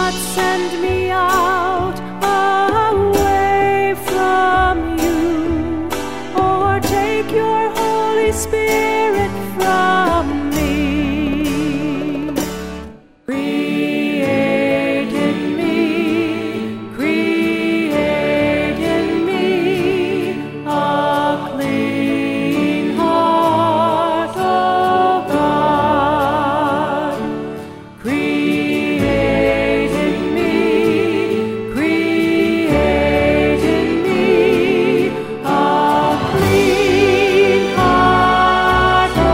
not send me out away from you, or take your Holy Spirit from me. Create in me a clean heart, O God. Create in me a clean heart, O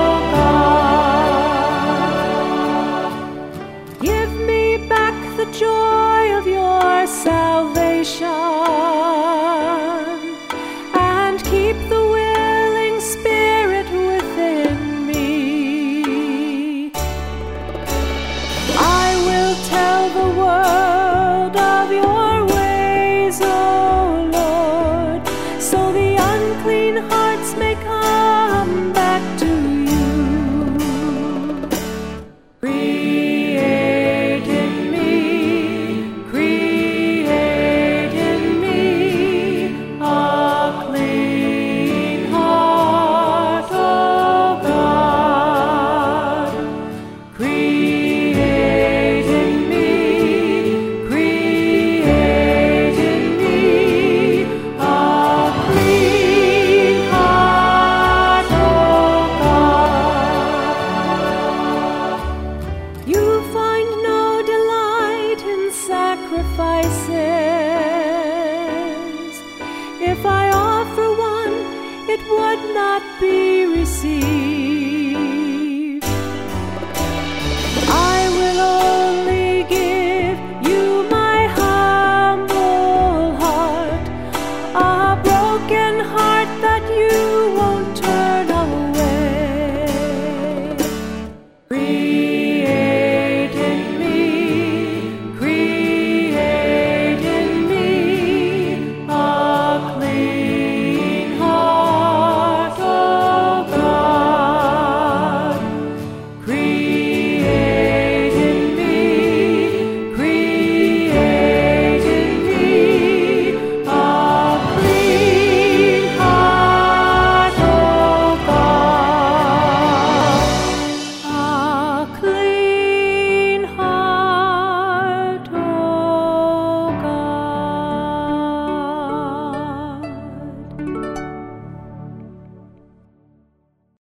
God. Give me back the joy of your salvation, and keep the willing spirit within me. I will tell the world of your ways, O Lord, so the unclean hearts may come back to you. Create in me a clean heart, O God. Create in me a clean heart, O God. You find no delight in sacrifices. If I offer one, it would not be received.